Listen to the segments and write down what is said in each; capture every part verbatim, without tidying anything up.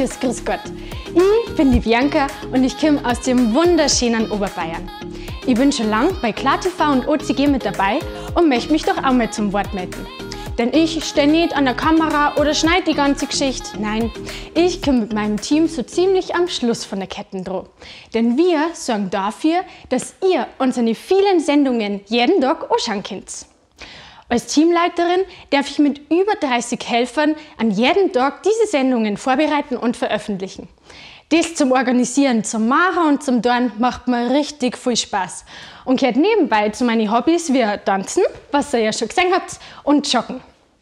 herzliches Grüß Gott. Ich bin die Bianca und ich komme aus dem wunderschönen Oberbayern. Ich bin schon lange bei KlarTV und O C G mit dabei und möchte mich doch auch mal zum Wort melden. Denn ich stehe nicht an der Kamera oder schneide die ganze Geschichte. Nein, ich komme mit meinem Team so ziemlich am Schluss von der Ketten dran. Denn wir sorgen dafür, dass ihr unsere vielen Sendungen jeden Tag anschauen könnt. Als Teamleiterin darf ich mit über dreißig Helfern an jedem Tag diese Sendungen vorbereiten und veröffentlichen. Das zum Organisieren, zum Machen und zum Tun macht mir richtig viel Spaß und gehört nebenbei zu meinen Hobbys wie Tanzen, was ihr ja schon gesehen habt, und Joggen.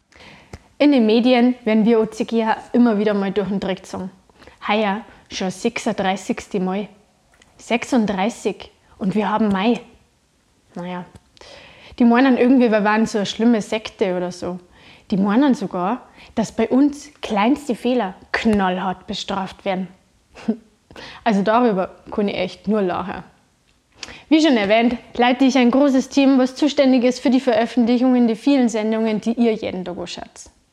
In den Medien werden wir O C G ja immer wieder mal durch den Dreck gezogen. Heuer schon das sechsunddreißigste Mal. sechsunddreißig und wir haben Mai. Naja. Die meinen irgendwie, wir waren so eine schlimme Sekte oder so. Die meinen sogar, dass bei uns kleinste Fehler knallhart bestraft werden. Also darüber kann ich echt nur lachen. Wie schon erwähnt, leite ich ein großes Team, was zuständig ist für die Veröffentlichungen der vielen Sendungen, die ihr jeden Tag anschaut.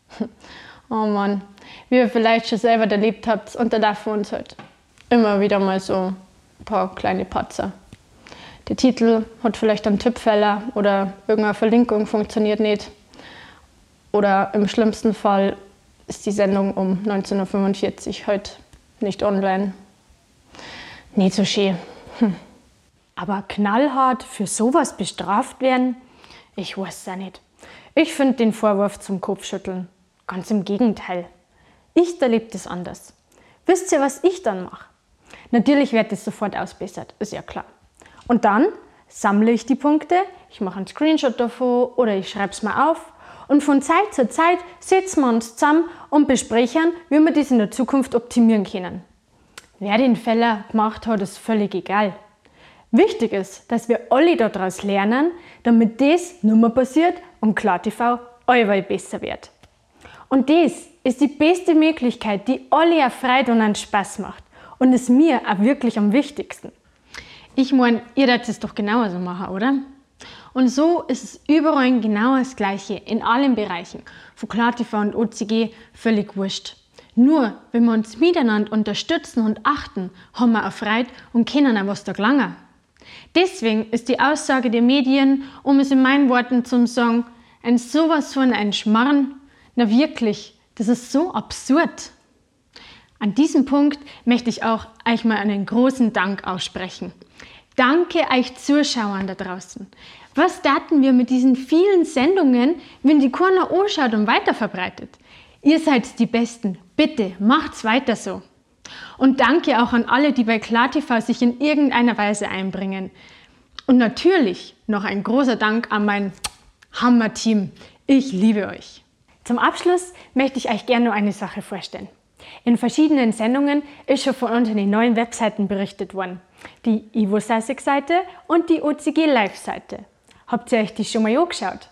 Oh Mann, wie ihr vielleicht schon selber erlebt habt, und da darf uns halt immer wieder mal so ein paar kleine Patzer. Der Titel hat vielleicht einen Tippfehler oder irgendeine Verlinkung funktioniert nicht. Oder im schlimmsten Fall ist die Sendung um neunzehn Uhr fünfundvierzig heute nicht online. Nicht so schön. Hm. Aber knallhart für sowas bestraft werden? Ich weiß es auch nicht. Ich finde den Vorwurf zum Kopfschütteln. Ganz im Gegenteil. Ich erlebe das anders. Wisst ihr, was ich dann mache? Natürlich wird es sofort ausbessert, ist ja klar. Und dann sammle ich die Punkte, ich mache einen Screenshot davon oder ich schreibe es mal auf und von Zeit zu Zeit setzen wir uns zusammen und besprechen, wie wir das in der Zukunft optimieren können. Wer den Fehler gemacht hat, ist völlig egal. Wichtig ist, dass wir alle daraus lernen, damit das nicht mehr passiert und KlarTV allweil besser wird. Und das ist die beste Möglichkeit, die alle erfreut und einen Spaß macht und ist mir auch wirklich am wichtigsten. Ich meine, ihr werdet es doch genauso machen, oder? Und so ist es überall genau das Gleiche, in allen Bereichen, von KlarTV und O C G völlig wurscht. Nur, wenn wir uns miteinander unterstützen und achten, haben wir erfreut und können auch was da gelangen. Deswegen ist die Aussage der Medien, um es in meinen Worten zu sagen, ein sowas von ein Schmarrn, na wirklich, das ist so absurd. An diesem Punkt möchte ich auch euch mal einen großen Dank aussprechen. Danke euch Zuschauern da draußen. Was taten wir mit diesen vielen Sendungen, wenn die keiner anschaut und weiterverbreitet? Ihr seid die Besten. Bitte macht's weiter so. Und danke auch an alle, die bei KlarTV sich in irgendeiner Weise einbringen. Und natürlich noch ein großer Dank an mein Hammer-Team. Ich liebe euch. Zum Abschluss möchte ich euch gerne noch eine Sache vorstellen. In verschiedenen Sendungen ist schon von unseren neuen Webseiten berichtet worden. Die Ivo-Seite und die O C G-Live-Seite. Habt ihr euch die schon mal angeschaut?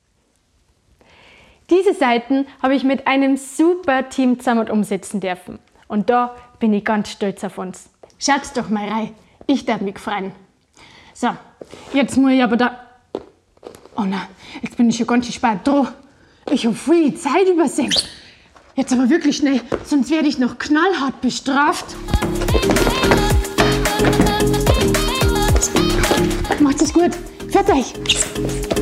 Diese Seiten habe ich mit einem super Team zusammen umsetzen dürfen. Und da bin ich ganz stolz auf uns. Schaut doch mal rein, ich darf mich freuen. So, jetzt muss ich aber da... Oh nein, jetzt bin ich schon ganz spät dran. Ich habe viel Zeit übersehen. Jetzt aber wirklich schnell, sonst werde ich noch knallhart bestraft. Macht es gut. Fertig.